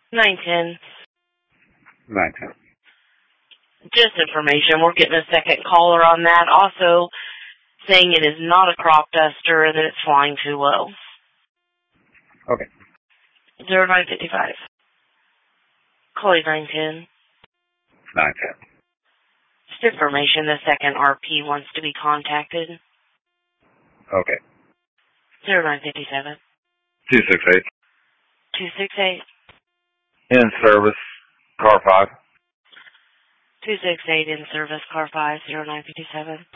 910. 910. Just information. We're getting a second caller on that. Also saying it is not a crop duster and that it's flying too low. Okay. 0955. Calling 910. 910. Just information. The second RP wants to be contacted. Okay. 0957. 268. 268. In service, car 5. 268 in service, car 5, 0957.